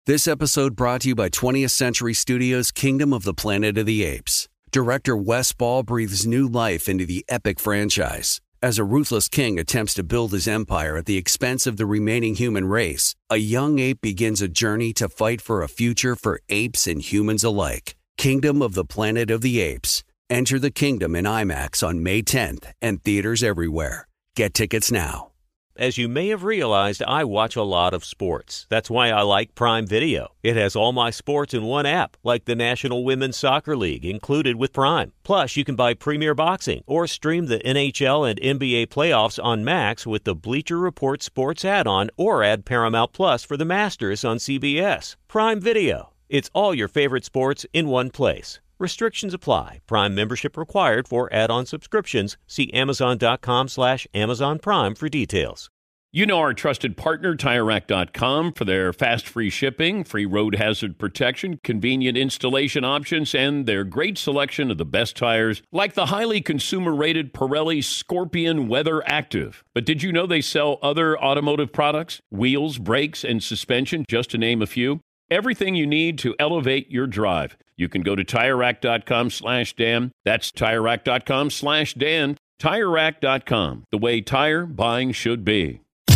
This episode brought to you by 20th Century Studios' Kingdom of the Planet of the Apes. Director Wes Ball breathes new life into the epic franchise. As a ruthless king attempts to build his empire at the expense of the remaining human race, a young ape begins a journey to fight for a future for apes and humans alike. Kingdom of the Planet of the Apes. Enter the kingdom in IMAX on May 10th and theaters everywhere. Get tickets now. As you may have realized, I watch a lot of sports. That's why I like Prime Video. It has all my sports in one app, like the National Women's Soccer League, included with Prime. Plus, you can buy Premier Boxing or stream the NHL and NBA playoffs on Max with the Bleacher Report Sports add-on, or add Paramount Plus for the Masters on CBS. Prime Video. It's all your favorite sports in one place. Restrictions apply. Prime membership required for add-on subscriptions. See Amazon.com/Amazon Prime for details. You know our trusted partner, TireRack.com, for their fast, free shipping, free road hazard protection, convenient installation options, and their great selection of the best tires, like the highly consumer-rated Pirelli Scorpion Weather Active. But did you know they sell other automotive products? Wheels, brakes, and suspension, just to name a few. Everything you need to elevate your drive. You can go to TireRack.com/Dan. That's TireRack.com/Dan. TireRack.com, the way tire buying should be.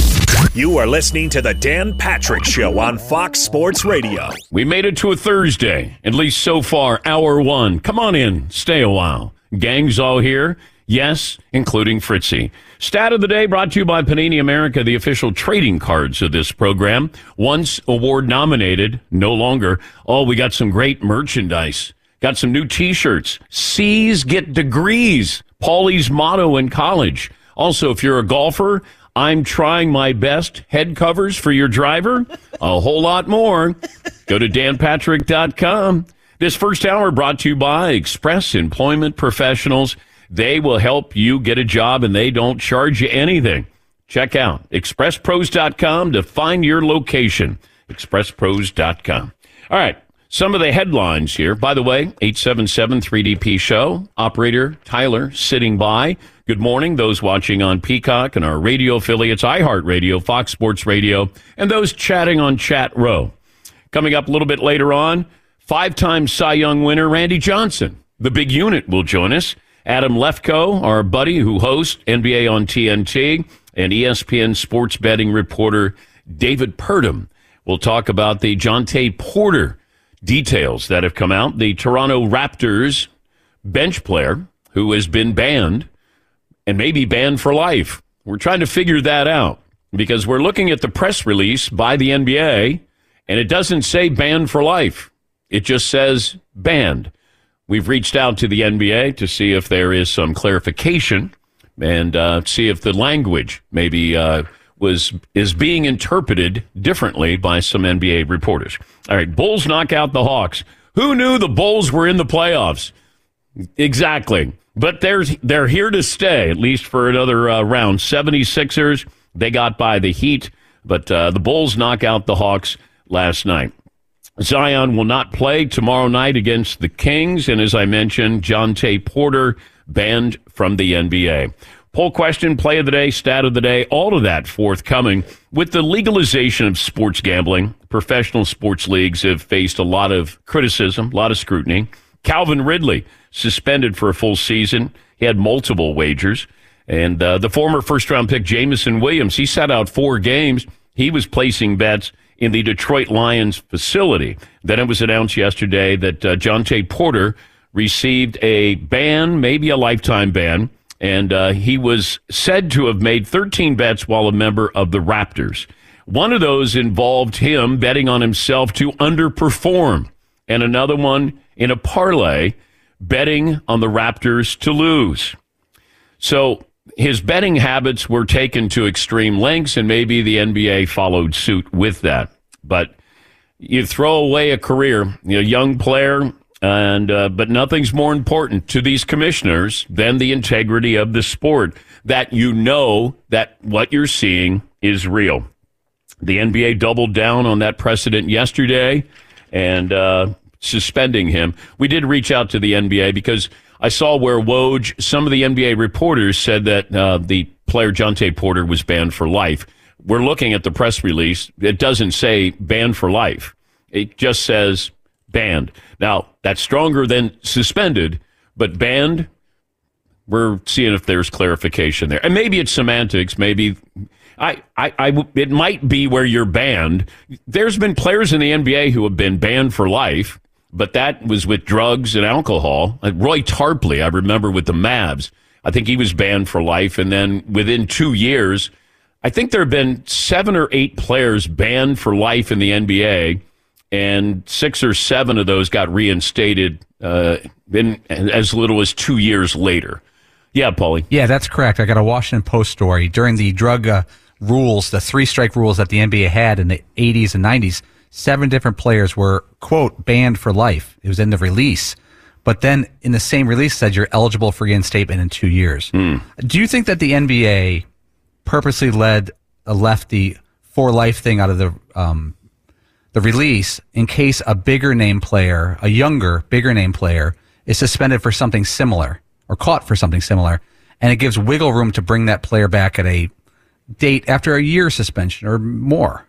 You are listening to the Dan Patrick Show on Fox Sports Radio. We made it to a Thursday, at least so far, hour one. Come on in, stay a while. Gang's all here. Yes, including Fritzy. Stat of the day brought to you by Panini America, the official trading cards of this program. Once award nominated, no longer. Oh, we got some great merchandise. Got some new T-shirts. C's get degrees. Paulie's motto in college. Also, if you're a golfer, I'm trying my best. Head covers for your driver. A whole lot more. Go to danpatrick.com. This first hour brought to you by Express Employment Professionals. They will help you get a job, and they don't charge you anything. Check out expresspros.com to find your location. expresspros.com. All right, some of the headlines here. By the way, 877-3DP Show. Operator Tyler sitting by. Good morning, those watching on Peacock and our radio affiliates, iHeartRadio, Fox Sports Radio, and those chatting on Chat Row. Coming up a little bit later on, five-time Cy Young winner Randy Johnson. The big unit will join us. Adam Lefkoe, our buddy who hosts NBA on TNT, and ESPN sports betting reporter David Purdom will talk about the Jontay Porter details that have come out. The Toronto Raptors bench player who has been banned and may be banned for life. We're trying to figure that out because we're looking at the press release by the NBA, and it doesn't say banned for life. It just says banned. We've reached out to the NBA to see if there is some clarification and see if the language maybe is being interpreted differently by some NBA reporters. All right, Bulls knock out the Hawks. Who knew the Bulls were in the playoffs? Exactly. But they're here to stay, at least for another round. 76ers, they got by the Heat, but the Bulls knock out the Hawks last night. Zion will not play tomorrow night against the Kings, and as I mentioned, Jontay Porter banned from the NBA. Poll question, play of the day, stat of the day, all of that forthcoming. With the legalization of sports gambling, professional sports leagues have faced a lot of criticism, a lot of scrutiny. Calvin Ridley suspended for a full season. He had multiple wagers. And the former first-round pick, Jameson Williams, he sat out 4 games. He was placing bets in the Detroit Lions facility. Then it was announced yesterday that Jontay Porter received a ban, maybe a lifetime ban, and he was said to have made 13 bets while a member of the Raptors. One of those involved him betting on himself to underperform, and another one in a parlay betting on the Raptors to lose. So his betting habits were taken to extreme lengths, and maybe the NBA followed suit with that. But you throw away a career, young player, and but nothing's more important to these commissioners than the integrity of the sport, that that what you're seeing is real. The NBA doubled down on that precedent yesterday and suspending him. We did reach out to the NBA because I saw where Woj, some of the NBA reporters said that the player Jontay Porter was banned for life. We're looking at the press release. It doesn't say banned for life. It just says banned. Now, that's stronger than suspended, but banned, we're seeing if there's clarification there. And maybe it's semantics. Maybe it might be where you're banned. There's been players in the NBA who have been banned for life, but that was with drugs and alcohol. Like Roy Tarpley, I remember with the Mavs. I think he was banned for life. And then within 2 years, I think there have been 7 or 8 players banned for life in the NBA, and 6 or 7 of those got reinstated in as little as 2 years later. Yeah, Paulie. Yeah, that's correct. I got a Washington Post story. During the drug rules, the 3-strike rules that the NBA had in the 80s and 90s, 7 different players were, quote, banned for life. It was in the release. But then in the same release said you're eligible for reinstatement in 2 years. Do you think that the NBA purposely left the for life thing out of the release in case a bigger name player, a younger, bigger name player, is suspended for something similar or caught for something similar, and it gives wiggle room to bring that player back at a date after a year suspension or more?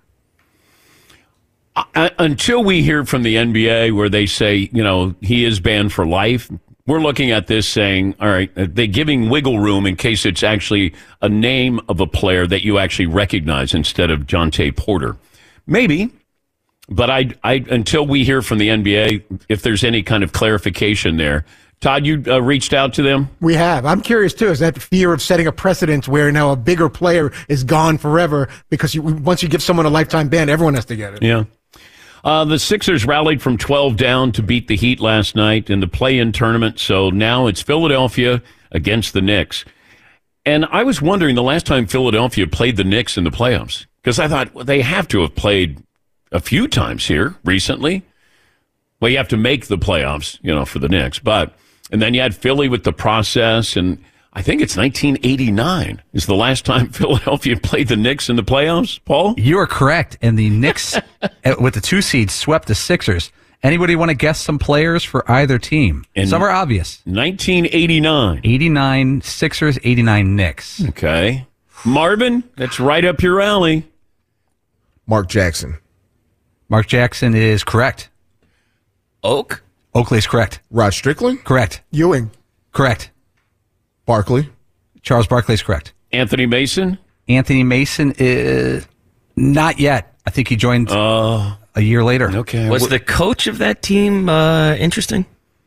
Until we hear from the NBA where they say, he is banned for life, we're looking at this saying, all right, they're giving wiggle room in case it's actually a name of a player that you actually recognize instead of Jonte Porter. Maybe, but I until we hear from the NBA, if there's any kind of clarification there. Todd, you reached out to them? We have. I'm curious, too. Is that fear of setting a precedent where now a bigger player is gone forever because once you give someone a lifetime ban, everyone has to get it? Yeah. The Sixers rallied from 12 down to beat the Heat last night in the play-in tournament, so now it's Philadelphia against the Knicks. And I was wondering the last time Philadelphia played the Knicks in the playoffs, because I thought, well, they have to have played a few times here recently. Well, you have to make the playoffs, for the Knicks. And then you had Philly with the process, and I think it's 1989 is the last time Philadelphia played the Knicks in the playoffs, Paul? You are correct. And the Knicks, with the 2 seeds, swept the Sixers. Anybody want to guess some players for either team? Some are obvious. 1989. 89 Sixers, 89 Knicks. Okay. Marvin, that's right up your alley. Mark Jackson. Mark Jackson is correct. Oakley is correct. Rod Strickland? Correct. Ewing? Correct. Barkley? Charles Barkley is correct. Anthony Mason? Anthony Mason is not yet. I think he joined a year later. Okay. Was the coach of that team interesting?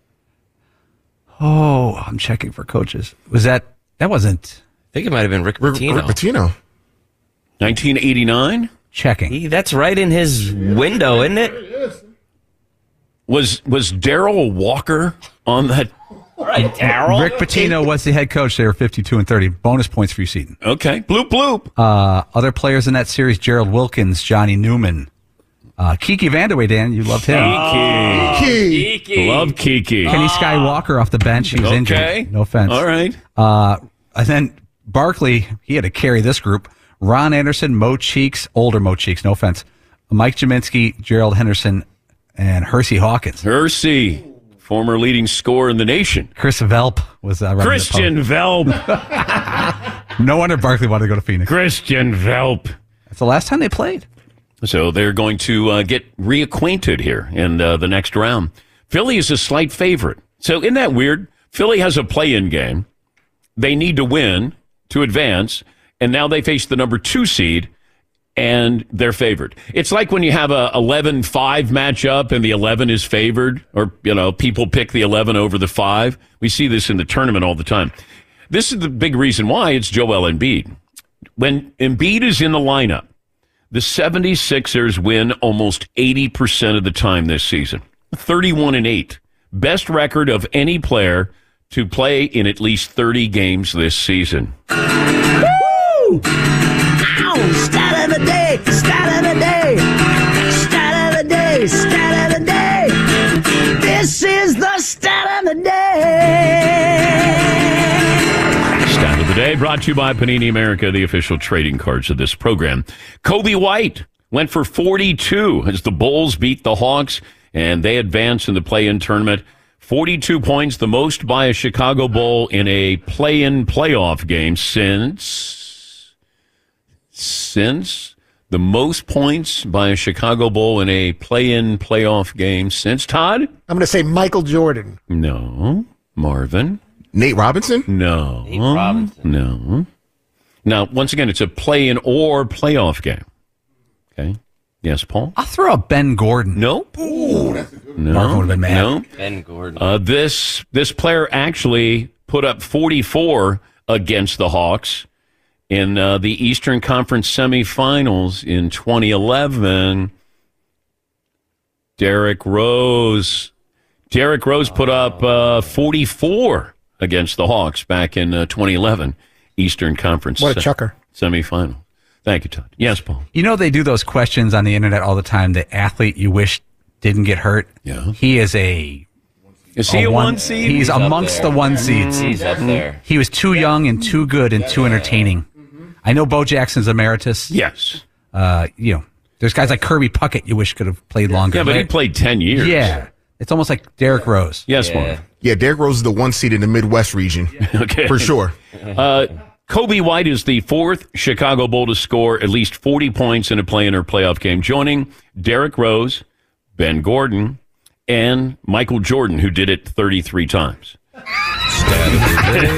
Oh, I'm checking for coaches. That wasn't... I think it might have been Rick Pitino. Rick Pitino. 1989? Checking. That's right in his window, isn't it? Was Darryl Walker on that? Right, Darryl. Rick Pitino was the head coach. They were 52-30. Bonus points for you, Seton. Okay. Bloop, bloop. Other players in that series, Gerald Wilkins, Johnny Newman. Kiki Vandeweghe, Dan, you loved him. Kiki. Love Kiki. Kenny Skywalker off the bench. He was injured. No offense. All right. And then Barkley, he had to carry this group. Ron Anderson, Mo Cheeks, older Mo Cheeks, no offense. Mike Jaminski, Gerald Henderson, and Hersey Hawkins. Hersey, former leading scorer in the nation. Chris Velp was running Christian Velp. No wonder Barkley wanted to go to Phoenix. Christian Velp. That's the last time they played. So they're going to get reacquainted here in the next round. Philly is a slight favorite. So isn't that weird? Philly has a play-in game. They need to win to advance, and now they face the number 2 seed, and they're favored. It's like when you have a 11-5 matchup and the 11 is favored, or, people pick the 11 over the 5. We see this in the tournament all the time. This is the big reason why it's Joel Embiid. When Embiid is in the lineup, the 76ers win almost 80% of the time this season. 31-8. Best record of any player to play in at least 30 games this season. Woo! Ow! Stat of the day! Stat of the day! Stat of the day! Stat of the day! This is the stat of the day! Stat of the day brought to you by Panini America, the official trading cards of this program. Kobe White went for 42 as the Bulls beat the Hawks, and they advance in the play-in tournament. 42 points, the most by a Chicago Bull in a play-in playoff game since the most points by a Chicago Bull in a play-in playoff game since Todd? I'm going to say Michael Jordan. No. Marvin? Nate Robinson? No. Nate Robinson. No. Now, once again, it's a play-in or playoff game. Okay. Yes, Paul? I'll throw out Ben Gordon. Nope. Ooh, that's a good one. No. Marvin would have been mad. No. Ben Gordon. This player actually put up 44 against the Hawks in the Eastern Conference semifinals in 2011. Derrick Rose. Derrick Rose put up 44 against the Hawks back in 2011 Eastern Conference What a chucker. semifinal. Thank you, Todd. Yes, Paul. You know they do those questions on the internet all the time. The athlete you wish didn't get hurt. Yeah. He is a. Is he a one seed? He's amongst the one seeds. He's up there. He was too young and too good and too entertaining. I know Bo Jackson's emeritus. Yes. There's guys like Kirby Puckett you wish could have played longer. Yeah, but he played 10 years. Yeah. It's almost like Derrick Rose. Yes, Mark. Yeah, Derrick Rose is the one seed in the Midwest region. Okay. For sure. Kobe White is the fourth Chicago Bull to score at least 40 points in a play-in or playoff game, joining Derrick Rose, Ben Gordon, and Michael Jordan, who did it 33 times. Stat of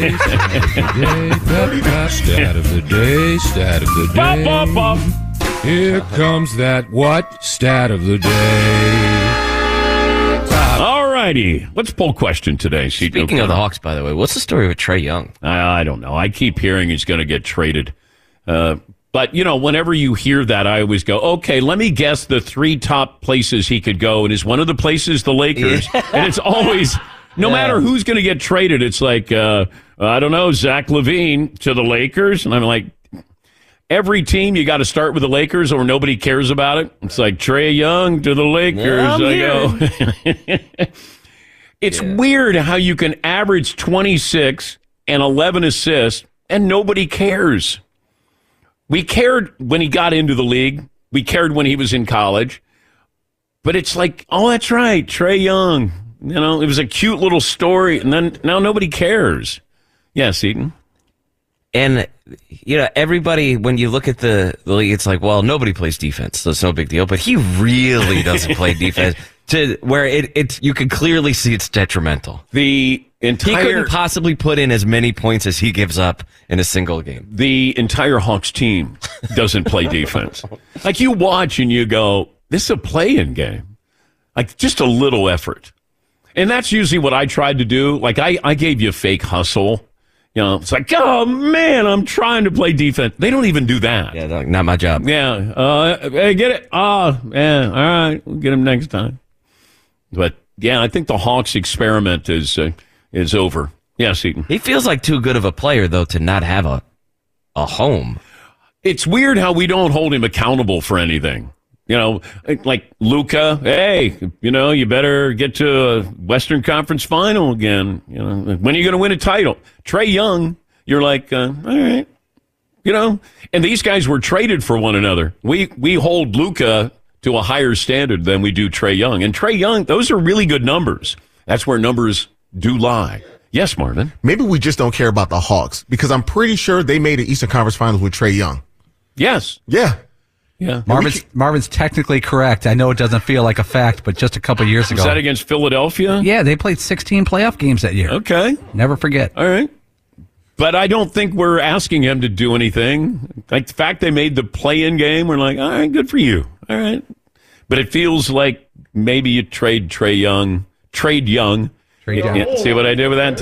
the day, stat of the day. Bop, bop, bop. Here comes that what? Stat of the day. All righty. Let's poll question today. Speaking of the Hawks, by the way, what's the story with Trae Young? I don't know. I keep hearing he's going to get traded. But, whenever you hear that, I always go, okay, let me guess the three top places he could go. And is one of the places the Lakers? Yeah. And it's always, no matter who's going to get traded, it's like, I don't know, Zach LaVine to the Lakers. And I'm like, every team, you got to start with the Lakers or nobody cares about it. It's like Trae Young to the Lakers. It's weird how you can average 26 and 11 assists and nobody cares. We cared when he got into the league. We cared when he was in college. But it's like, oh, that's right, Trae Young. It was a cute little story, and then now nobody cares. Yes, Eaton. And, everybody, when you look at the league, it's like, well, nobody plays defense, so it's no big deal. But he really doesn't play defense to where you can clearly see it's detrimental. He couldn't possibly put in as many points as he gives up in a single game. The entire Hawks team doesn't play defense. Like, you watch and you go, this is a play-in game. Like, just a little effort. And that's usually what I tried to do. Like, I gave you a fake hustle. It's like, oh, man, I'm trying to play defense. They don't even do that. Yeah, not my job. Yeah. Hey, get it? Oh, yeah, all right. We'll get him next time. But, I think the Hawks experiment is over. Yes, Eaton. He feels like too good of a player, though, to not have a home. It's weird how we don't hold him accountable for anything. Like Luka, hey, you better get to a Western Conference final again. When are you going to win a title? Trae Young, you're like, all right. And these guys were traded for one another. We hold Luka to a higher standard than we do Trae Young. And Trae Young, those are really good numbers. That's where numbers do lie. Yes, Marvin. Maybe we just don't care about the Hawks because I'm pretty sure they made the Eastern Conference Finals with Trae Young. Yes. Yeah. Yeah. Marvin's technically correct. I know it doesn't feel like a fact, but just a couple years ago. Was that against Philadelphia? Yeah, they played 16 playoff games that year. Okay. Never forget. All right. But I don't think we're asking him to do anything. Like, the fact they made the play-in game, we're like, all right, good for you. All right. But it feels like maybe you trade Young. Yeah, see what I did with that,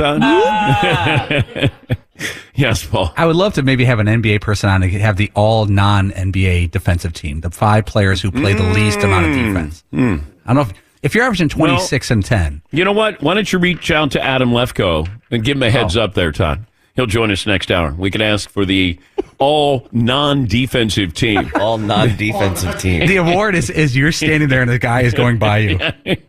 Todd? Yes, Paul. I would love to maybe have an NBA person on to have the all non-NBA defensive team, the 5 players who play the least amount of defense. I don't know if you're averaging 26 and 10. You know what? Why don't you reach out to Adam Lefkoe and give him a heads up there, Todd? He'll join us next hour. We can ask for the all non-defensive team. All non-defensive team. The award is you're standing there and the guy is going by you.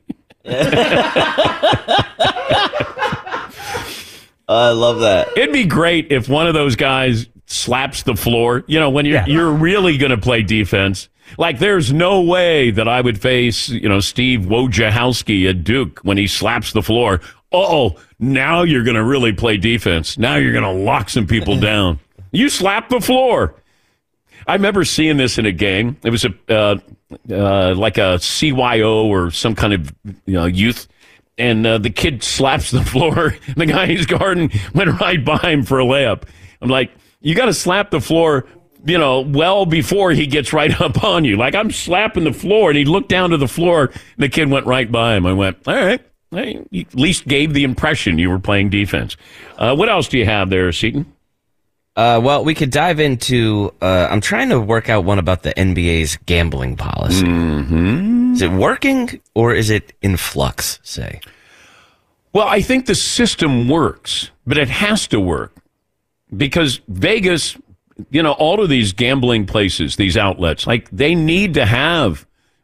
I love that. It'd be great if one of those guys slaps the floor. When you're really going to play defense. Like, there's no way that I would face, Steve Wojciechowski at Duke when he slaps the floor. Now you're going to really play defense. Now you're going to lock some people down. You slap the floor. I remember seeing this in a game. It was like a CYO or some kind of youth, and the kid slaps the floor. And the guy he's guarding went right by him for a layup. I'm like, you got to slap the floor, well before he gets right up on you. Like, I'm slapping the floor, and he looked down to the floor, and the kid went right by him. I went, all right. You at least gave the impression you were playing defense. What else do you have there, Seton? Well, we could dive into, I'm trying to work out one about the NBA's gambling policy. Mm-hmm. Is it working or is it in flux, say? Well, I think the system works, but it has to work because Vegas, all of these gambling places, these outlets, like they need to have,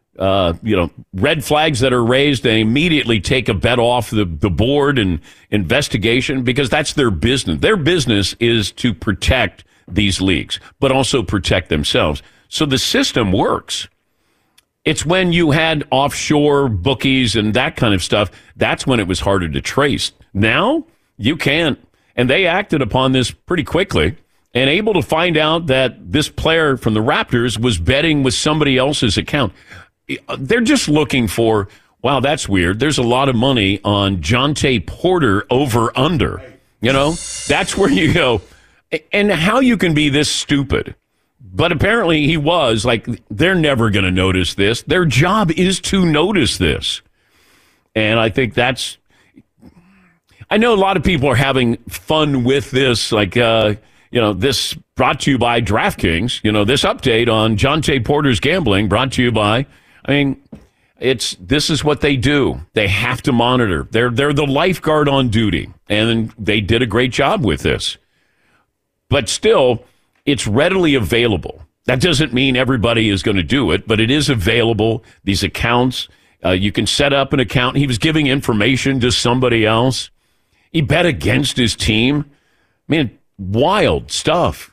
red flags that are raised. They immediately take a bet off the board and investigation because that's their business. Their business is to protect these leagues, but also protect themselves. So the system works. It's when you had offshore bookies and that kind of stuff, that's when it was harder to trace. Now you can't. And they acted upon this pretty quickly and able to find out that this player from the Raptors was betting with somebody else's account. They're just looking for, wow, that's weird. There's a lot of money on Jonte Porter over under. That's where you go. And how you can be this stupid. But apparently he was. Like, they're never going to notice this. Their job is to notice this. And I think that's, I know a lot of people are having fun with this. Like, this brought to you by DraftKings. This update on Jonte Porter's gambling brought to you by, this is what they do. They have to monitor. They're the lifeguard on duty, and they did a great job with this. But still, it's readily available. That doesn't mean everybody is going to do it, but it is available. These accounts, you can set up an account. He was giving information to somebody else. He bet against his team. Wild stuff.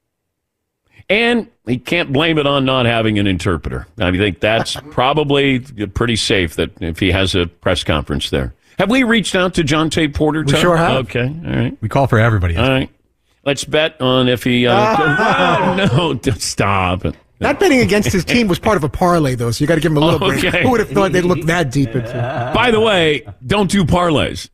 And he can't blame it on not having an interpreter. I think that's probably pretty safe that if he has a press conference there. Have we reached out to Jonte Porter? We sure have. Okay, all right. We call for everybody. All right. Let's bet on if he... no, stop. Not betting against his team was part of a parlay, though, so you got to give him a little break. Who would have thought they'd look that deep into it? By the way, don't do parlays.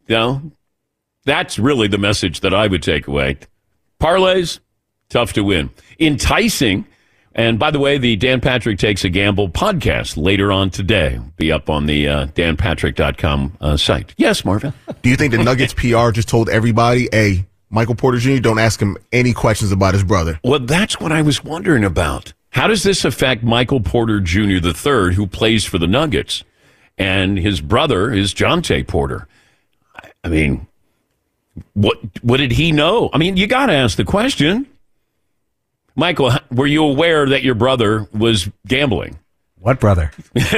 That's really the message that I would take away. Parlays, tough to win. Enticing. And by the way, the Dan Patrick Takes a Gamble podcast later on today will be up on the danpatrick.com site. Yes, Marvin? Do you think the Nuggets PR just told everybody, hey, Michael Porter Jr., don't ask him any questions about his brother? Well, that's what I was wondering about. How does this affect Michael Porter Jr. III, who plays for the Nuggets? And his brother is Jonte Porter. What did he know? You got to ask the question. Michael, were you aware that your brother was gambling? What brother? Let's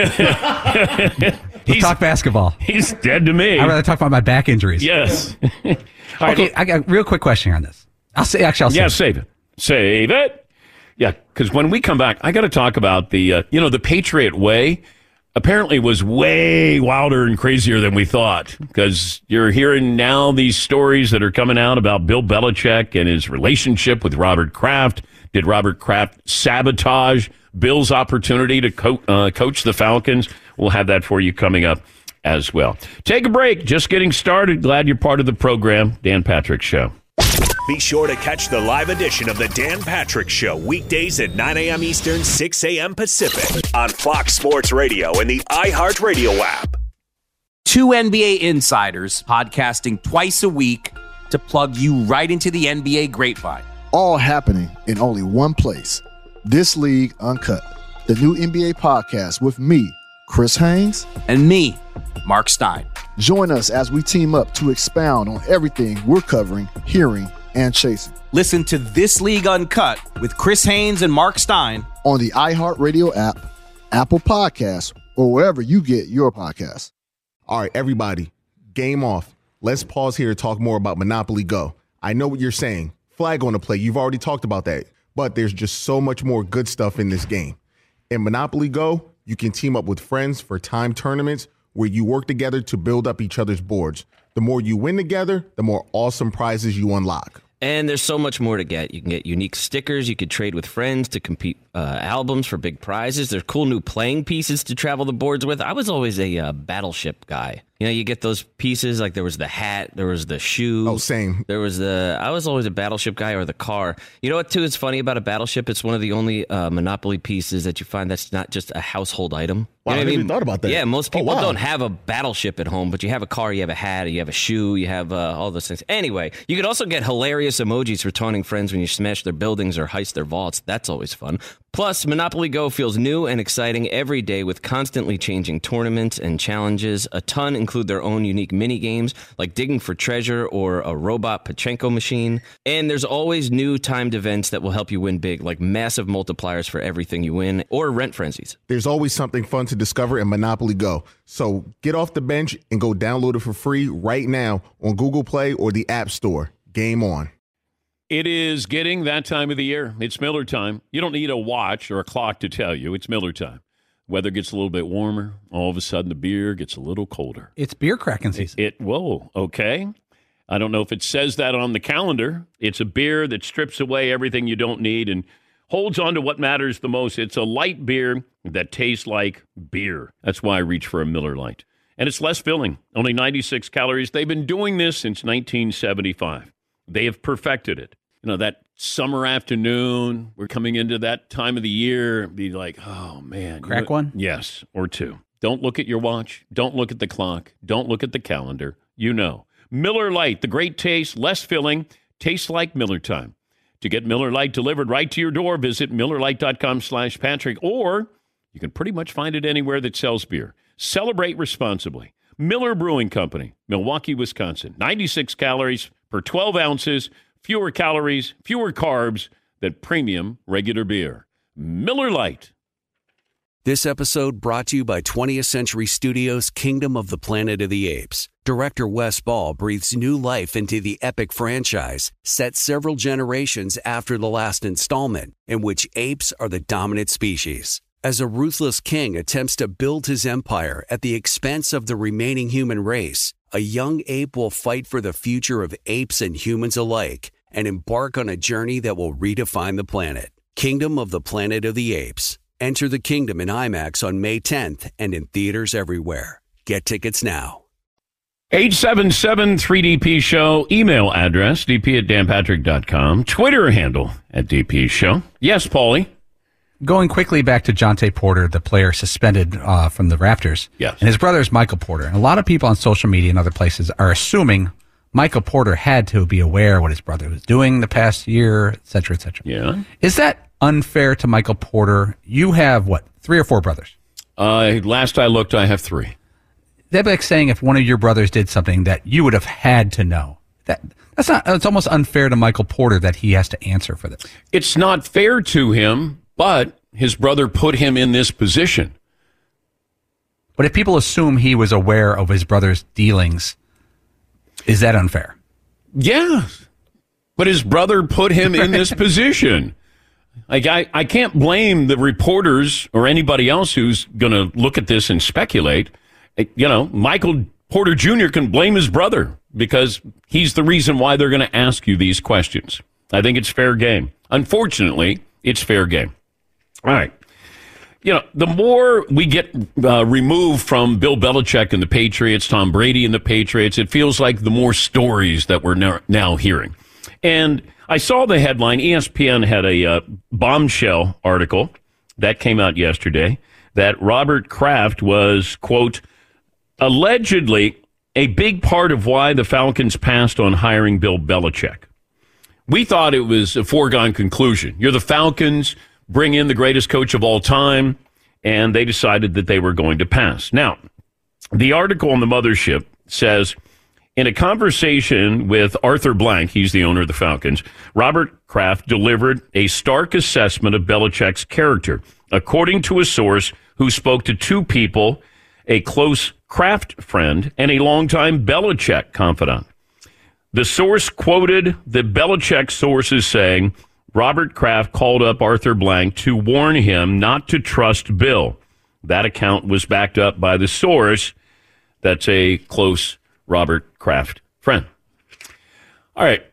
talk basketball. He's dead to me. I'd rather talk about my back injuries. Yes. Okay, I got a real quick question on this. I'll save it. Save it. Yeah, because when we come back, I got to talk about the Patriot Way apparently was way wilder and crazier than we thought, because you're hearing now these stories that are coming out about Bill Belichick and his relationship with Robert Kraft. Did Robert Kraft sabotage Bill's opportunity to coach the Falcons? We'll have that for you coming up as well. Take a break. Just getting started. Glad you're part of the program. Dan Patrick Show. Be sure to catch the live edition of the Dan Patrick Show weekdays at 9 a.m. Eastern, 6 a.m. Pacific on Fox Sports Radio and the iHeartRadio app. Two NBA insiders podcasting twice a week to plug you right into the NBA grapevine. All happening in only one place. This League Uncut, the new NBA podcast with me, Chris Haynes, and me, Mark Stein. Join us as we team up to expound on everything we're covering, hearing, and chasing. Listen to This League Uncut with Chris Haynes and Mark Stein on the iHeartRadio app, Apple Podcasts, or wherever you get your podcasts. All right, everybody, game off. Let's pause here to talk more about Monopoly Go. I know what you're saying. Flag on the play. You've already talked about that. But there's just so much more good stuff in this game. In Monopoly Go, you can team up with friends for time tournaments where you work together to build up each other's boards. The more you win together, the more awesome prizes you unlock. And there's so much more to get. You can get unique stickers. You could trade with friends to compete albums for big prizes. There's cool new playing pieces to travel the boards with. I was always a Battleship guy. You know, you get those pieces, like there was the hat, there was the shoe. Oh, same. I was always a Battleship guy, or the car. You know what, too, is funny about a Battleship? It's one of the only Monopoly pieces that you find that's not just a household item. Wow, You know I what never even thought about that. Yeah, most people wow. don't have a Battleship at home, but you have a car, you have a hat, you have a shoe, you have all those things. Anyway, you could also get hilarious emojis for taunting friends when you smash their buildings or heist their vaults. That's always fun. Plus, Monopoly Go feels new and exciting every day with constantly changing tournaments and challenges. A ton include their own unique mini games, like digging for treasure or a robot Pachinko machine. And there's always new timed events that will help you win big, like massive multipliers for everything you win, or rent frenzies. There's always something fun to discover in Monopoly Go. So get off the bench and go download it for free right now on Google Play or the App Store. Game on. It is getting that time of the year. It's Miller time. You don't need a watch or a clock to tell you. It's Miller time. Weather gets a little bit warmer. All of a sudden, the beer gets a little colder. It's beer cracking season. Whoa, okay. I don't know if it says that on the calendar. It's a beer that strips away everything you don't need and holds on to what matters the most. It's a light beer that tastes like beer. That's why I reach for a Miller Lite. And it's less filling, only 96 calories. They've been doing this since 1975. They have perfected it. You know, that summer afternoon, we're coming into that time of the year, be like, oh, man. Crack one? Yes, or two. Don't look at your watch. Don't look at the clock. Don't look at the calendar. You know. Miller Lite, the great taste, less filling, tastes like Miller time. To get Miller Lite delivered right to your door, visit MillerLite.com/Patrick, or you can pretty much find it anywhere that sells beer. Celebrate responsibly. Miller Brewing Company, Milwaukee, Wisconsin. 96 calories per 12 ounces, fewer calories, fewer carbs than premium regular beer. Miller Lite. This episode brought to you by 20th Century Studios' Kingdom of the Planet of the Apes. Director Wes Ball breathes new life into the epic franchise, set several generations after the last installment, in which apes are the dominant species. As a ruthless king attempts to build his empire at the expense of the remaining human race, a young ape will fight for the future of apes and humans alike and embark on a journey that will redefine the planet. Kingdom of the Planet of the Apes. Enter the kingdom in IMAX on May 10th and in theaters everywhere. Get tickets now. 877-3DP Show. Email address, dp@danpatrick.com. Twitter handle @DP Show. Yes, Paulie? Going quickly back to Jonte Porter, the player suspended from the Raptors. Yes. And his brother is Michael Porter. And a lot of people on social media and other places are assuming Michael Porter had to be aware what his brother was doing the past year, et cetera, et cetera. Yeah. Is that unfair to Michael Porter? You have, what, 3 or 4 brothers? Last I looked, I have 3. They're like saying if one of your brothers did something that you would have had to know. That's not. It's almost unfair to Michael Porter that he has to answer for this. It's not fair to him, but his brother put him in this position. But if people assume he was aware of his brother's dealings, is that unfair? Yeah. But his brother put him in this position. Like, I can't blame the reporters or anybody else who's going to look at this and speculate. You know, Michael Porter Jr. can blame his brother because he's the reason why they're going to ask you these questions. I think it's fair game. Unfortunately, it's fair game. All right. You know, the more we get removed from Bill Belichick and the Patriots, Tom Brady and the Patriots, it feels like the more stories that we're now hearing. And I saw the headline. ESPN had a bombshell article that came out yesterday that Robert Kraft was, quote, allegedly a big part of why the Falcons passed on hiring Bill Belichick. We thought it was a foregone conclusion. You're the Falcons, bring in the greatest coach of all time, and they decided that they were going to pass. Now, the article on the mothership says, in a conversation with Arthur Blank, he's the owner of the Falcons, Robert Kraft delivered a stark assessment of Belichick's character, according to a source who spoke to 2 people, a close Kraft friend and a longtime Belichick confidant. The source quoted the Belichick sources saying, Robert Kraft called up Arthur Blank to warn him not to trust Bill. That account was backed up by the source. That's a close Robert Kraft friend. All right.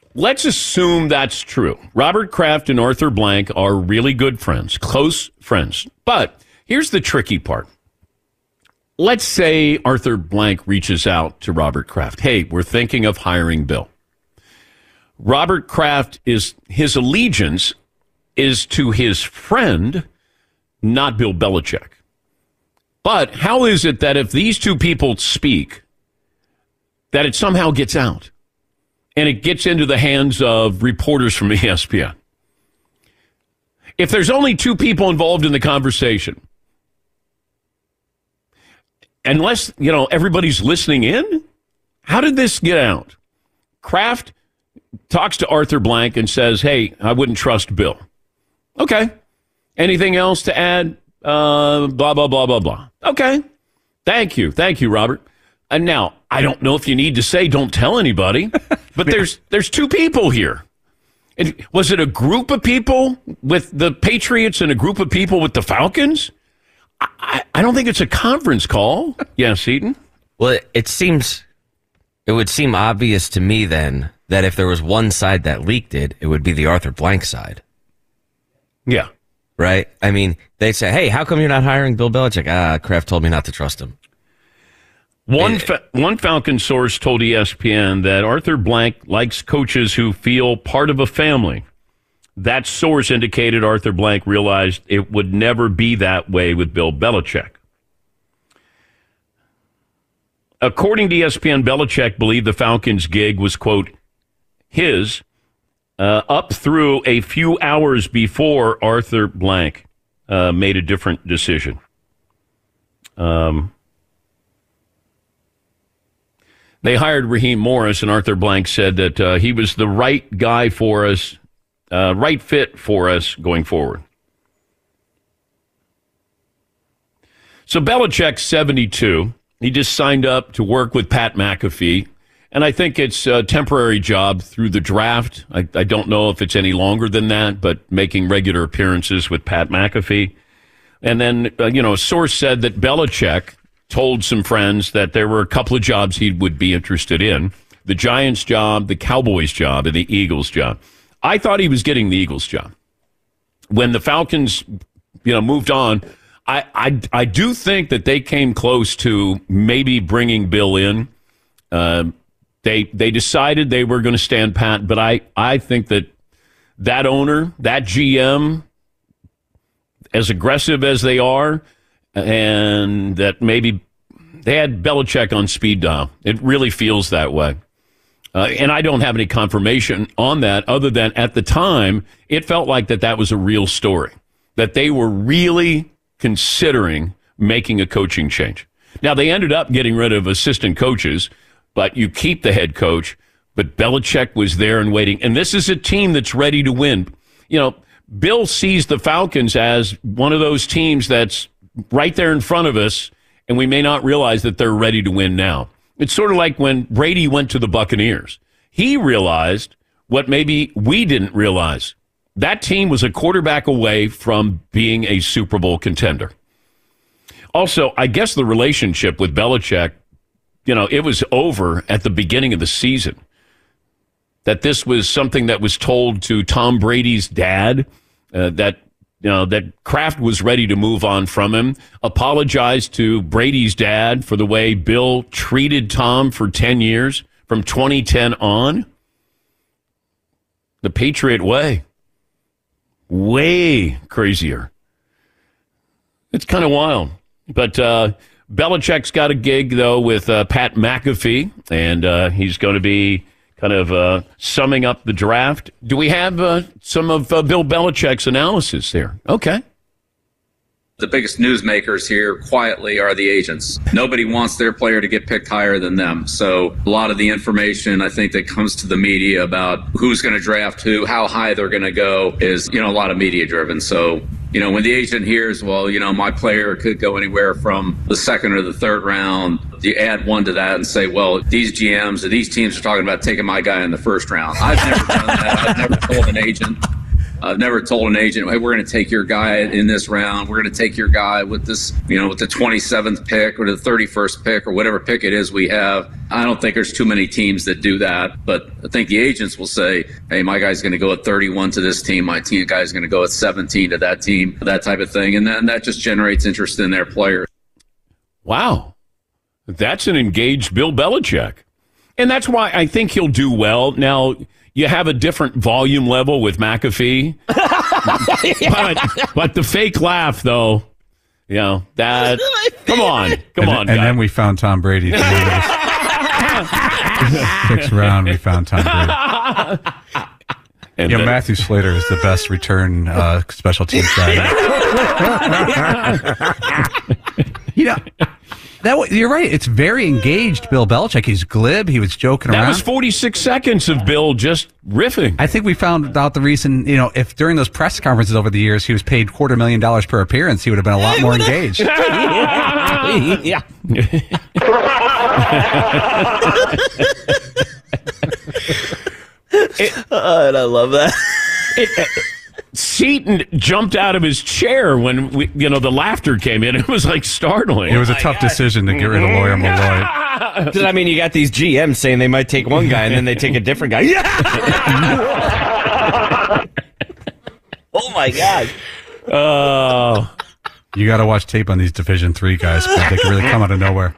let's assume that's true. Robert Kraft and Arthur Blank are really good friends, close friends. But here's the tricky part. Let's say Arthur Blank reaches out to Robert Kraft. Hey, we're thinking of hiring Bill. Robert Kraft his allegiance is to his friend, not Bill Belichick. But how is it that if these two people speak, that it somehow gets out and it gets into the hands of reporters from ESPN? If there's only two people involved in the conversation, unless, everybody's listening in, how did this get out? Kraft talks to Arthur Blank and says, hey, I wouldn't trust Bill. Okay. Anything else to add? Blah, blah, blah, blah, blah. Okay. Thank you. Thank you, Robert. And now, I don't know if you need to say don't tell anybody, but there's two people here. And was it a group of people with the Patriots and a group of people with the Falcons? I don't think it's a conference call. Yes, Eaton? Well, it would seem obvious to me then that if there was one side that leaked it would be the Arthur Blank side. Yeah. Right? I mean, they say, hey, how come you're not hiring Bill Belichick? Kraft told me not to trust him. One Falcon source told ESPN that Arthur Blank likes coaches who feel part of a family. That source indicated Arthur Blank realized it would never be that way with Bill Belichick. According to ESPN, Belichick believed the Falcons' gig was, quote, his, up through a few hours before Arthur Blank made a different decision. They hired Raheem Morris, and Arthur Blank said that he was the right guy for us, right fit for us going forward. So Belichick's 72. He just signed up to work with Pat McAfee, and I think it's a temporary job through the draft. I don't know if it's any longer than that, but making regular appearances with Pat McAfee. And then, a source said that Belichick told some friends that there were a couple of jobs he would be interested in. The Giants job, the Cowboys job, and the Eagles job. I thought he was getting the Eagles job. When the Falcons, moved on, I do think that they came close to maybe bringing Bill in. They decided they were going to stand pat, but I think that owner, that GM, as aggressive as they are, and that maybe they had Belichick on speed dial. It really feels that way. And I don't have any confirmation on that other than at the time, it felt like that was a real story, that they were really considering making a coaching change. Now, they ended up getting rid of assistant coaches, but you keep the head coach. But Belichick was there and waiting. And this is a team that's ready to win. Bill sees the Falcons as one of those teams that's right there in front of us, and we may not realize that they're ready to win now. It's sort of like when Brady went to the Buccaneers. He realized what maybe we didn't realize. That team was a quarterback away from being a Super Bowl contender. Also, I guess the relationship with Belichick, it was over at the beginning of the season. That this was something that was told to Tom Brady's dad, that Kraft was ready to move on from him, apologized to Brady's dad for the way Bill treated Tom for 10 years, from 2010 on. The Patriot way. Way crazier. It's kind of wild. But Belichick's got a gig, though, with Pat McAfee, and he's going to be kind of summing up the draft. Do we have some of Bill Belichick's analysis there? Okay. The biggest newsmakers here quietly are the agents. Nobody wants their player to get picked higher than them. So a lot of the information, I think, that comes to the media about who's going to draft who, how high they're going to go is, a lot of media driven. So, when the agent hears, well, my player could go anywhere from the second or the third round, you add one to that and say, well, these GMs or these teams are talking about taking my guy in the first round. I've never done that. I've never told an agent I've never told an agent, hey, we're going to take your guy in this round. We're going to take your guy with this, with the 27th pick or the 31st pick or whatever pick it is we have. I don't think there's too many teams that do that, but I think the agents will say, hey, my guy's going to go at 31 to this team. My team guy's going to go at 17 to that team, that type of thing. And then that just generates interest in their players. Wow. That's an engaged Bill Belichick. And that's why I think he'll do well. Now, you have a different volume level with McAfee. but the fake laugh, though, that... Come on, guys. And then we found Tom Brady. Sixth round, we found Tom Brady. And Matthew Slater is the best return special teams guy. You're right. It's very engaged, Bill Belichick. He's glib. He was joking around. That was 46 seconds of Bill just riffing. I think we found out the reason, if during those press conferences over the years he was paid $250,000 per appearance, he would have been a lot more engaged. Yeah. And I love that. Seton jumped out of his chair when the laughter came in. It was like startling. It was a tough decision to get rid of Lawyer Malloy. Because, you got these GMs saying they might take one guy and then they take a different guy. Oh, my God. Oh. You got to watch tape on these Division III guys. They can really come out of nowhere.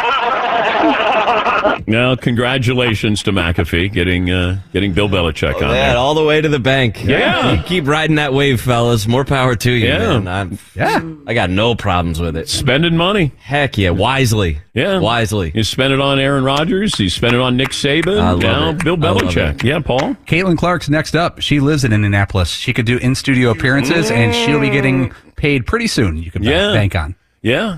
No, congratulations to McAfee getting Bill Belichick on there. All the way to the bank. Yeah. You keep riding that wave, fellas. More power to you, man. I got no problems with it. Spending money. Heck yeah, wisely. Yeah. Wisely. You spent it on Aaron Rodgers. You spent it on Nick Saban. Now Bill Belichick. Yeah, Paul? Caitlin Clark's next up. She lives in Indianapolis. She could do in-studio appearances, and she'll be getting paid pretty soon. You can bank on. Yeah.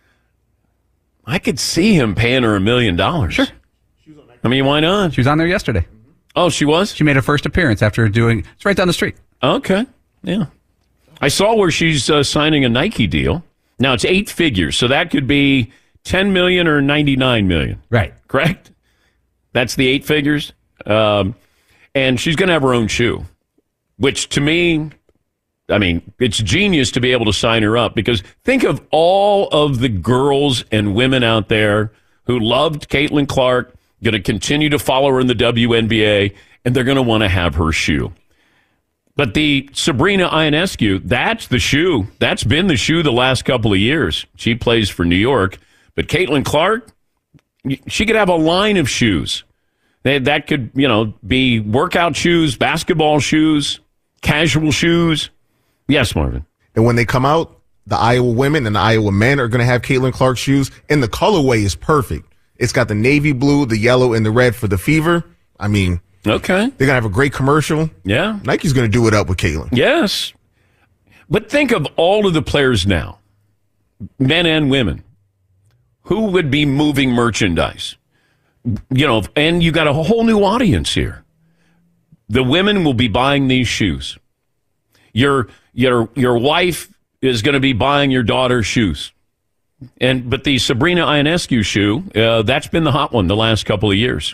I could see him paying her $1 million. Sure. Why not? She was on there yesterday. Oh, she was? She made her first appearance after it's right down the street. Okay. Yeah. I saw where she's signing a Nike deal. Now, it's 8 figures, so that could be $10 million or $99 million. Right. Correct? That's the 8 figures. And she's going to have her own shoe, which to me... it's genius to be able to sign her up, because think of all of the girls and women out there who loved Caitlin Clark, going to continue to follow her in the WNBA, and they're going to want to have her shoe. But the Sabrina Ionescu, that's the shoe. That's been the shoe the last couple of years. She plays for New York. But Caitlin Clark, she could have a line of shoes. That could, be workout shoes, basketball shoes, casual shoes. Yes, Marvin. And when they come out, the Iowa women and the Iowa men are going to have Caitlin Clark shoes, and the colorway is perfect. It's got the navy blue, the yellow, and the red for the Fever. Okay. They're going to have a great commercial. Yeah. Nike's going to do it up with Caitlin. Yes. But think of all of the players now, men and women, who would be moving merchandise. And you got a whole new audience here. The women will be buying these shoes. Your wife is going to be buying your daughter's shoes. But the Sabrina Ionescu shoe, that's been the hot one the last couple of years.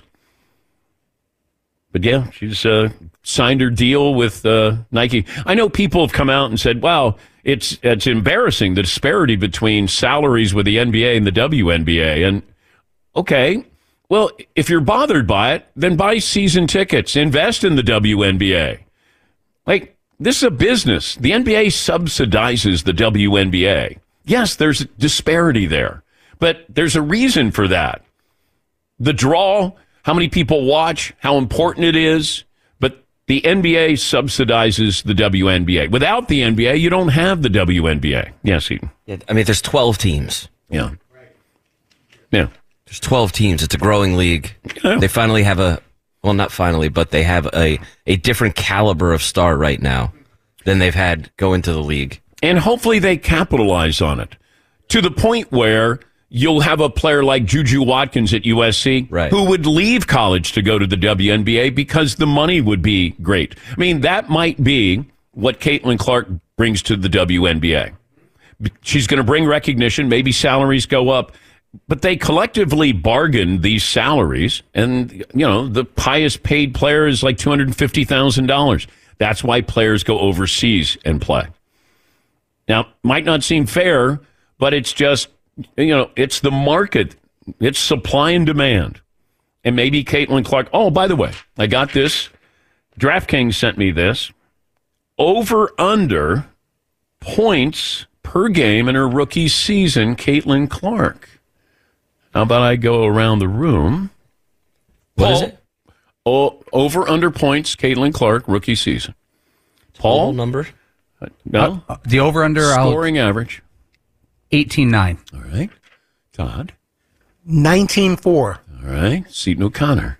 But yeah, she's signed her deal with Nike. I know people have come out and said, wow, it's embarrassing, the disparity between salaries with the NBA and the WNBA. And okay, well, if you're bothered by it, then buy season tickets, invest in the WNBA. This is a business. The NBA subsidizes the WNBA. Yes, there's a disparity there, but there's a reason for that. The draw, how many people watch, how important it is, but the NBA subsidizes the WNBA. Without the NBA, you don't have the WNBA. Yes, Eaton. There's 12 teams. Yeah. Yeah. There's 12 teams. It's a growing league. Yeah. They finally have not finally, but they have a different caliber of star right now than they've had go into the league. And hopefully they capitalize on it to the point where you'll have a player like Juju Watkins at USC who would leave college to go to the WNBA because the money would be great. That might be what Caitlin Clark brings to the WNBA. She's going to bring recognition. Maybe salaries go up. But they collectively bargained these salaries, and, the highest paid player is like $250,000. That's why players go overseas and play. Now, might not seem fair, but it's just, it's the market. It's supply and demand. And maybe Caitlin Clark. Oh, by the way, I got this. DraftKings sent me this. Over under points per game in her rookie season, Caitlin Clark. How about I go around the room? What is it? Over under points, Caitlin Clark, rookie season. Paul? Total number? No. The over under scoring average. 18-9. All right. Todd? 19-4. All right. Seton O'Connor.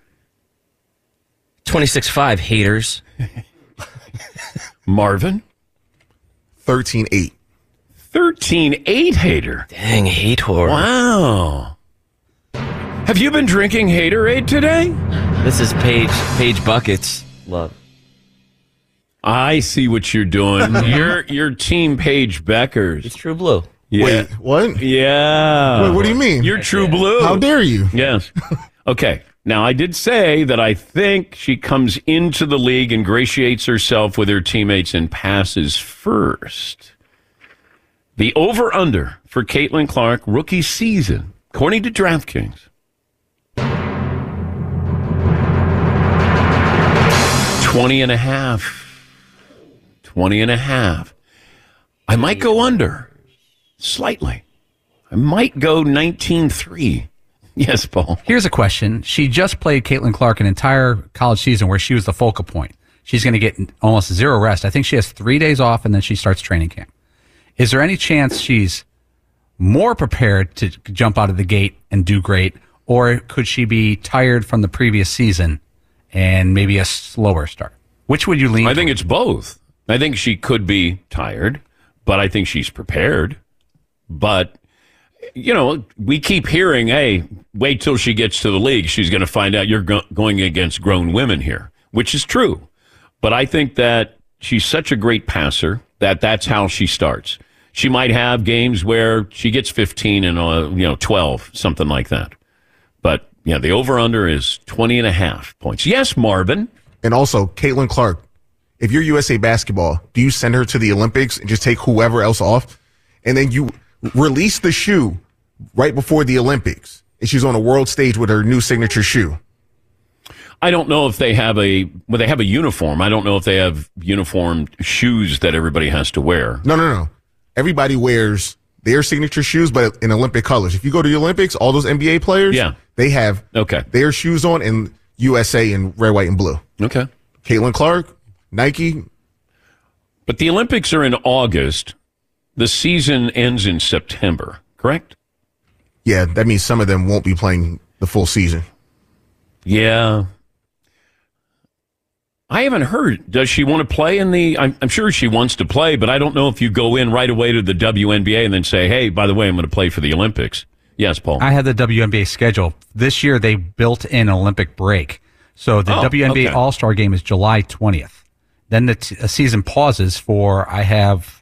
26-5, haters. Marvin? 13-8. 13-8, hater. Dang, hater. Wow. Have you been drinking Haterade today? This is Paige Buckets. Love. I see what you're doing. You're Team Paige Beckers. It's True Blue. Yeah. Wait, what? Yeah. Wait, what do you mean? You're True Blue. How dare you? Yes. Okay. Now, I did say that I think she comes into the league, ingratiates herself with her teammates, and passes first. The over-under for Caitlin Clark rookie season, according to DraftKings, 20.5. 20.5. I might go under slightly. I might go 19-3. Yes, Paul. Here's a question. She just played Caitlin Clark an entire college season where she was the focal point. She's going to get almost zero rest. I think she has 3 days off, and then she starts training camp. Is there any chance she's more prepared to jump out of the gate and do great, or could she be tired from the previous season and maybe a slower start? Which would you lean? I think it's both. I think she could be tired, but I think she's prepared. But, we keep hearing, hey, wait till she gets to the league. She's going to find out you're going against grown women here, which is true. But I think that she's such a great passer that that's how she starts. She might have games where she gets 15 and 12, something like that. But, the over-under is 20.5 points. Yes, Marvin. And also, Caitlin Clark, if you're USA Basketball, do you send her to the Olympics and just take whoever else off? And then you release the shoe right before the Olympics, and she's on a world stage with her new signature shoe. I don't know if they have they have a uniform. I don't know if they have uniform shoes that everybody has to wear. No. Everybody wears their signature shoes, but in Olympic colors. If you go to the Olympics, all those NBA players, they have their shoes on in USA in red, white, and blue. Okay. Caitlin Clark, Nike. But the Olympics are in August. The season ends in September, correct? Yeah, that means some of them won't be playing the full season. Yeah. I haven't heard. Does she want to play in the... I'm sure she wants to play, but I don't know if you go in right away to the WNBA and then say, hey, by the way, I'm going to play for the Olympics. Yes, Paul. I had the WNBA schedule. This year, they built in an Olympic break. So the WNBA All-Star game is July 20th. Then the season pauses for, I have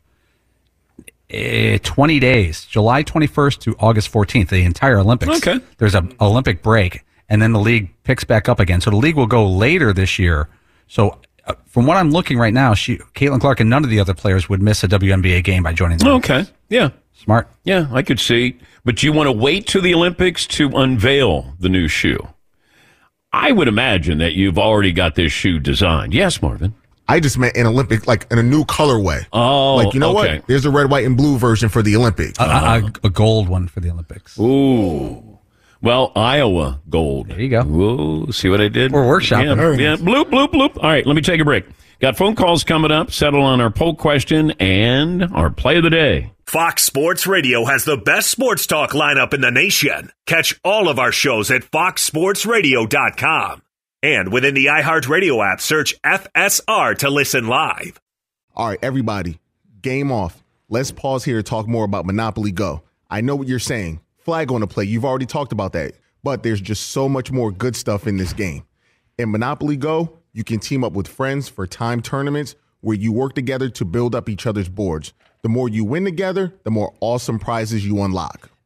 20 days, July 21st to August 14th, the entire Olympics. Okay. There's an Olympic break, and then the league picks back up again. So the league will go later this year. So from what I'm looking right now, Caitlin Clark and none of the other players would miss a WNBA game by joining them. Okay. Yeah. Smart. Yeah, I could see. But you want to wait to the Olympics to unveil the new shoe. I would imagine that you've already got this shoe designed. Yes, Marvin. I just meant an Olympic, like in a new colorway. Oh, like, you know what? There's a red, white, and blue version for the Olympics. A gold one for the Olympics. Ooh. Well, Iowa gold. There you go. Whoa, see what I did? We're workshopping. Yeah, bloop, bloop, bloop. All right, let me take a break. Got phone calls coming up, settle on our poll question and our play of the day. Fox Sports Radio has the best sports talk lineup in the nation. Catch all of our shows at foxsportsradio.com. And within the iHeartRadio app, search FSR to listen live. All right, everybody, game off. Let's pause here to talk more about Monopoly Go. I know what you're saying. Flag on the play. You've already talked about that. But there's just so much more good stuff in this game. In Monopoly Go, you can team up with friends for time tournaments where you work together to build up each other's boards. The more you win together, the more awesome prizes you unlock.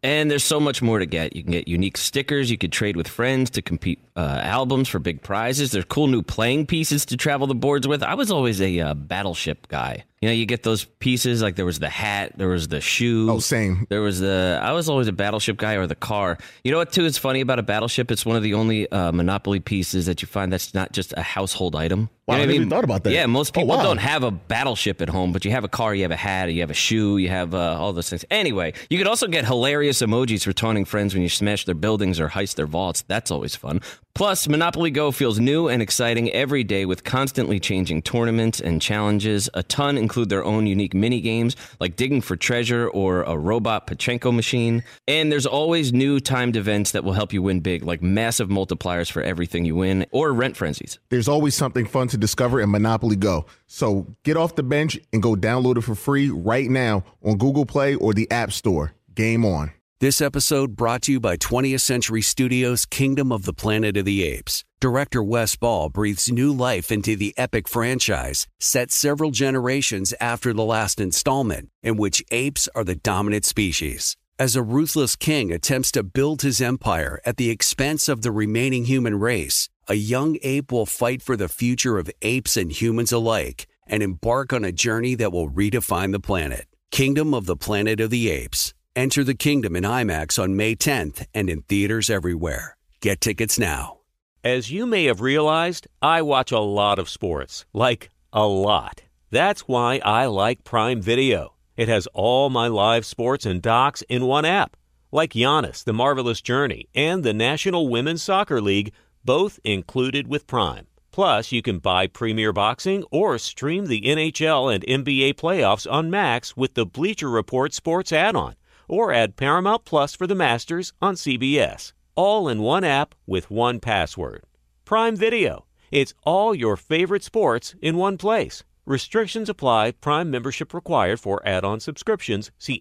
And there's so much more to get. You can get unique stickers. You could trade with friends to compete albums for big prizes. There's cool new playing pieces to travel the boards with. I was always a Battleship guy. You know, you get those pieces, like there was the hat, there was the shoe. Oh, same. I was always a Battleship guy, or the car. You know what, too, is funny about a Battleship? It's one of the only Monopoly pieces that you find that's not just a household item. Wow, You know I what never even thought about that. Yeah, most people wow. don't have a Battleship at home, but you have a car, you have a hat, you have a shoe, you have all those things. Anyway, you could also get hilarious emojis for taunting friends when you smash their buildings or heist their vaults. That's always fun. Plus, Monopoly Go feels new and exciting every day with constantly changing tournaments and challenges. A ton include their own unique mini games, like digging for treasure or a robot Pachinko machine. And there's always new timed events that will help you win big, like massive multipliers for everything you win, or rent frenzies. There's always something fun to discover in Monopoly Go. So get off the bench and go download it for free right now on Google Play or the App Store. Game on. This episode brought to you by 20th Century Studios' Kingdom of the Planet of the Apes. Director Wes Ball breathes new life into the epic franchise, set several generations after the last installment, in which apes are the dominant species. As a ruthless king attempts to build his empire at the expense of the remaining human race, a young ape will fight for the future of apes and humans alike and embark on a journey that will redefine the planet. Kingdom of the Planet of the Apes. Enter the kingdom in IMAX on May 10th and in theaters everywhere. Get tickets now. As you may have realized, I watch a lot of sports. Like, a lot. That's why I like Prime Video. It has all my live sports and docs in one app. Like Giannis, The Marvelous Journey, and the National Women's Soccer League, both included with Prime. Plus, you can buy Premier Boxing or stream the NHL and NBA playoffs on Max with the Bleacher Report Sports add-on. Or add Paramount Plus for the Masters on CBS. All in one app with one password. Prime Video. It's all your favorite sports in one place. Restrictions apply. Prime membership required for add-on subscriptions. See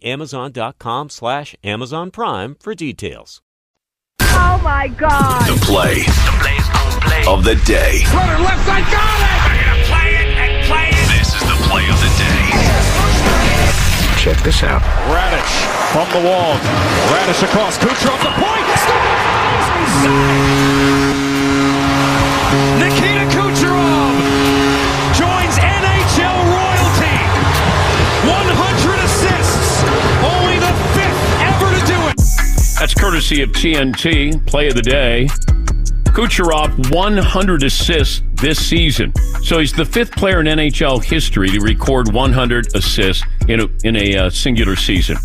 Amazon.com/Amazon Prime for details. Oh my God! The play of the day. Runner left side, got it! They're gonna play it and play it! This is the play of the day. Check this out. Radish from the wall. Radish across. Kucherov the point. Nikita Kucherov joins NHL royalty. 100 assists. Only the 5th ever to do it. That's courtesy of TNT. Play of the day. Kucherov, 100 assists this season. So he's the 5th player in NHL history to record 100 assists in a singular season.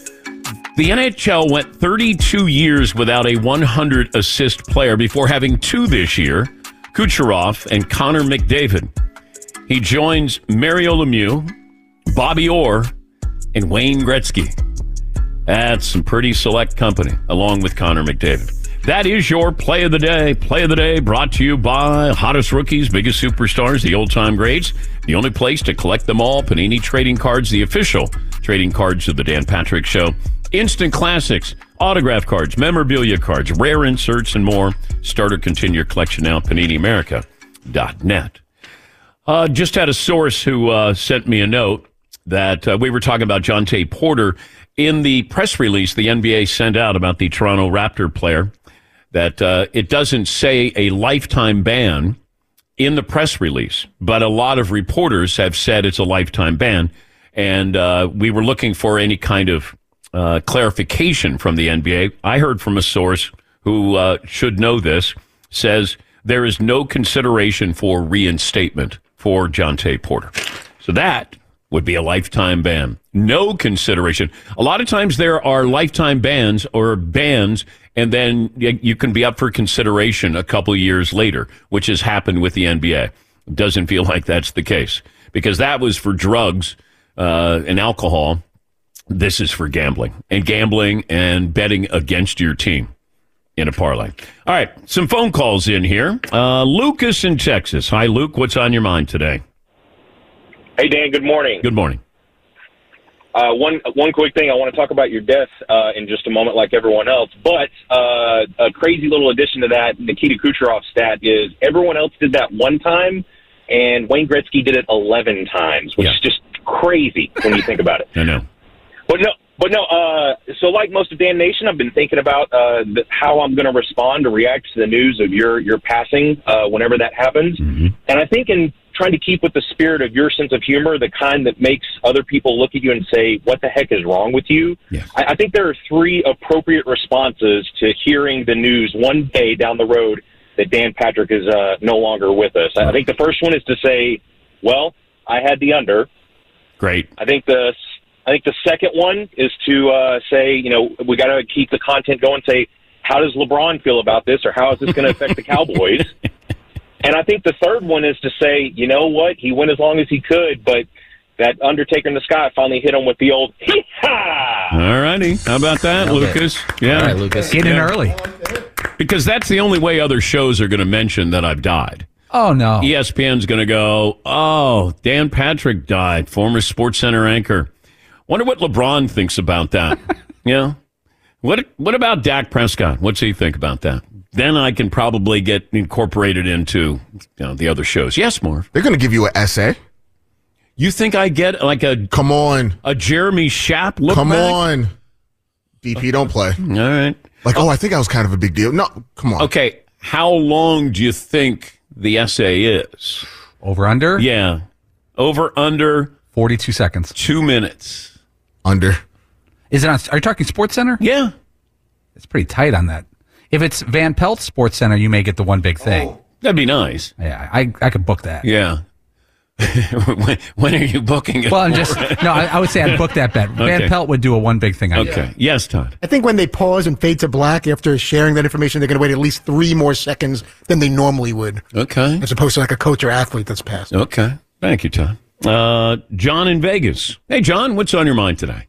The NHL went 32 years without a 100 assist player before having 2 this year, Kucherov and Connor McDavid. He joins Mario Lemieux, Bobby Orr, and Wayne Gretzky. That's some pretty select company, along with Connor McDavid. That is your Play of the Day. Play of the Day brought to you by hottest rookies, biggest superstars, the old-time greats. The only place to collect them all, Panini Trading Cards, the official trading cards of the Dan Patrick Show. Instant classics, autograph cards, memorabilia cards, rare inserts, and more. Start or continue your collection now at PaniniAmerica.net. Just had a source who sent me a note that we were talking about Jontay Porter. In the press release the NBA sent out about the Toronto Raptor player, that it doesn't say a lifetime ban in the press release, but a lot of reporters have said it's a lifetime ban, and we were looking for any kind of clarification from the NBA. I heard from a source who should know this, says there is no consideration for reinstatement for Jontay Porter. So that would be a lifetime ban. No consideration. A lot of times there are lifetime bans or bans, and then you can be up for consideration a couple years later, which has happened with the NBA. It doesn't feel like that's the case, because that was for drugs and alcohol. This is for gambling and betting against your team in a parlay. All right, some phone calls in here. Lucas in Texas. Hi, Luke. What's on your mind today? Hey, Dan. Good morning. Good morning. One quick thing. I want to talk about your death in just a moment, like everyone else. But a crazy little addition to that Nikita Kucherov stat is everyone else did that one time, and Wayne Gretzky did it 11 times, which is just crazy when you think about it. I know. But But no, so like most of Dan Nation, I've been thinking about how I'm going to respond or react to the news of your passing whenever that happens. And I think in trying to keep with the spirit of your sense of humor, the kind that makes other people look at you and say, what the heck is wrong with you? Yes. I think there are 3 appropriate responses to hearing the news one day down the road that Dan Patrick is no longer with us. I think the first one is to say, well, I had the under. Great. I think the second one is to say, we got to keep the content going. Say, how does LeBron feel about this, or how is this going to affect the Cowboys? And I think the third one is to say, you know what, he went as long as he could, but that Undertaker in the sky finally hit him with the old hee-ha! All righty. How about that, Lucas? Yeah. All right, Lucas. Get in early. Because that's the only way other shows are going to mention that I've died. Oh, no. ESPN's going to go, oh, Dan Patrick died, former SportsCenter anchor. Wonder what LeBron thinks about that. What about Dak Prescott? What's he think about that? Then I can probably get incorporated into the other shows. Yes, Marv. They're going to give you an essay. You think I get like a Jeremy Schaap look Come back? on. DP, don't play. All right. I think I was kind of a big deal. No, come on. Okay, how long do you think the essay is? Over under? Yeah. Over under 42 seconds. 2 minutes. Under. Is it on? Are you talking SportsCenter? Yeah. It's pretty tight on that. If it's Van Pelt SportsCenter, you may get the one big thing. Oh, that'd be nice. Yeah, I could book that. Yeah. when are you booking it? Well, I would say I'd book that bet. Okay. Van Pelt would do a one big thing. Okay. Yes, Todd. I think when they pause and fade to black after sharing that information, they're going to wait at least 3 more seconds than they normally would. Okay. As opposed to like a coach or athlete that's passed. Okay. Thank you, Todd. John in Vegas. Hey, John, what's on your mind today?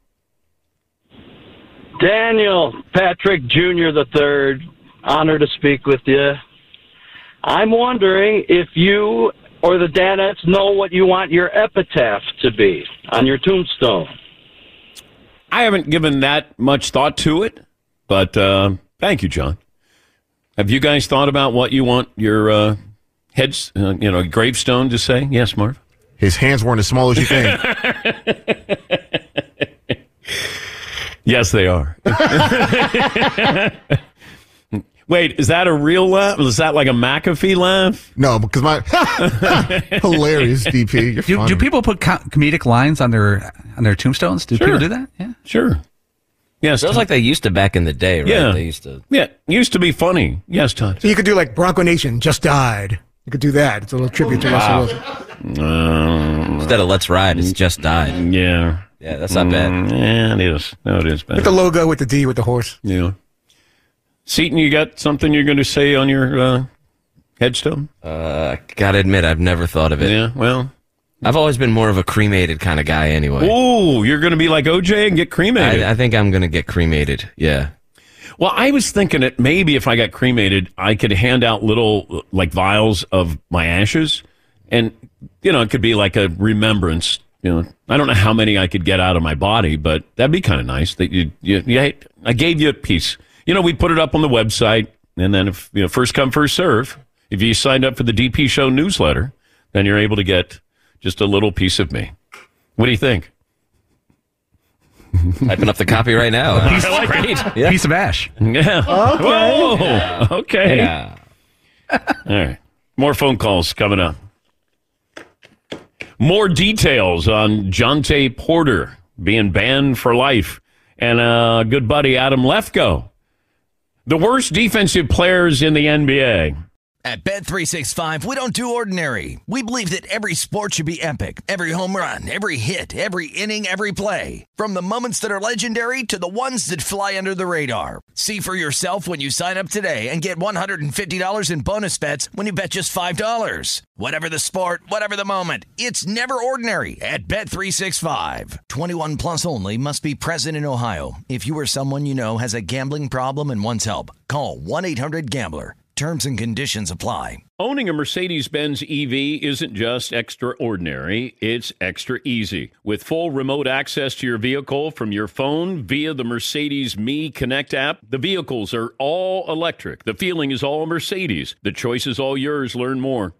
Daniel Patrick Jr. III, honored to speak with you. I'm wondering if you or the Danettes know what you want your epitaph to be on your tombstone. I haven't given that much thought to it, but thank you, John. Have you guys thought about what you want your gravestone to say? Yes, Marv? His hands weren't as small as you think. Yes, they are. Wait, is that a real laugh? Is that like a McAfee laugh? No, because my hilarious DP. Do people put comedic lines on their tombstones? Do people do that? Yeah, sure. Yes, feels like they used to back in the day, right? Yeah, they used to. Yeah, used to be funny. Yes, Todd. So you could do like Bronco Nation just died. You could do that. It's a little tribute to Russell Wilson. Instead of Let's Ride, it's Just Died. Yeah. Yeah, that's not bad. Yeah, it is. No, it is bad. With the logo with the D with the horse. Yeah. Seton, you got something you're going to say on your headstone? Gotta admit, I've never thought of it. Yeah, well, I've always been more of a cremated kind of guy anyway. Oh, you're going to be like OJ and get cremated? I think I'm going to get cremated, yeah. Well, I was thinking that maybe if I got cremated, I could hand out little, like, vials of my ashes. And, it could be like a remembrance. I don't know how many I could get out of my body, but that'd be kind of nice. That I gave you a piece. We put it up on the website, and then if first come, first serve. If you signed up for the DP Show newsletter, then you're able to get just a little piece of me. What do you think? Typing up the copy right now. Piece of ash. Yeah. Okay. Whoa. Yeah. Okay. Yeah. All right. More phone calls coming up. More details on Jonte Porter being banned for life, and good buddy Adam Lefko. The worst defensive players in the NBA. At Bet365, we don't do ordinary. We believe that every sport should be epic. Every home run, every hit, every inning, every play. From the moments that are legendary to the ones that fly under the radar. See for yourself when you sign up today and get $150 in bonus bets when you bet just $5. Whatever the sport, whatever the moment, it's never ordinary at Bet365. 21 plus only. Must be present in Ohio. If you or someone you know has a gambling problem and wants help, call 1-800-GAMBLER. Terms and conditions apply. Owning a Mercedes-Benz EV isn't just extraordinary, it's extra easy. With full remote access to your vehicle from your phone via the Mercedes Me Connect app, the vehicles are all electric. The feeling is all Mercedes. The choice is all yours. Learn more.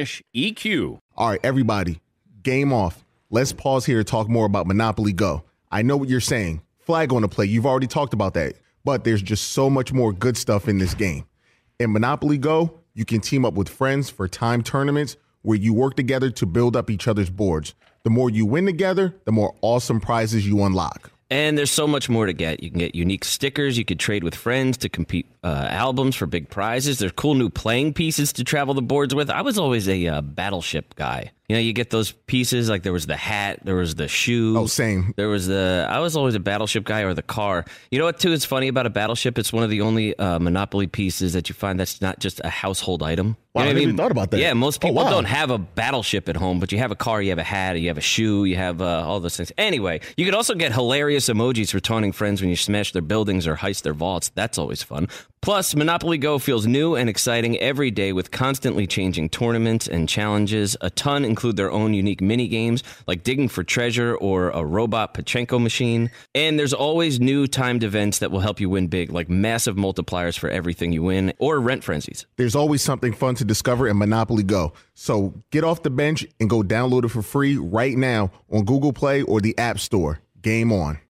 MBUSA.com/EQ. All right, everybody, game off. Let's pause here to talk more about Monopoly Go. I know what you're saying. Flag on the play. You've already talked about that. But there's just so much more good stuff in this game. In Monopoly Go, you can team up with friends for time tournaments where you work together to build up each other's boards. The more you win together, the more awesome prizes you unlock. And there's so much more to get. You can get unique stickers. You could trade with friends to compete albums for big prizes. There's cool new playing pieces to travel the boards with. I was always a Battleship guy. You know, you get those pieces, like there was the hat, there was the shoe. Oh, same. I was always a Battleship guy, or the car. You know what, too, is funny about a Battleship? It's one of the only Monopoly pieces that you find that's not just a household item. Wow, You know I what never even thought about that. Yeah, most people wow. don't have a Battleship at home, but you have a car, you have a hat, you have a shoe, you have all those things. Anyway, you could also get hilarious emojis for taunting friends when you smash their buildings or heist their vaults. That's always fun. Plus, Monopoly Go feels new and exciting every day with constantly changing tournaments and challenges. A ton include their own unique mini games, like digging for treasure or a robot Pachinko machine. And there's always new timed events that will help you win big, like massive multipliers for everything you win, or rent frenzies. There's always something fun to discover in Monopoly Go. So get off the bench and go download it for free right now on Google Play or the App Store. Game on.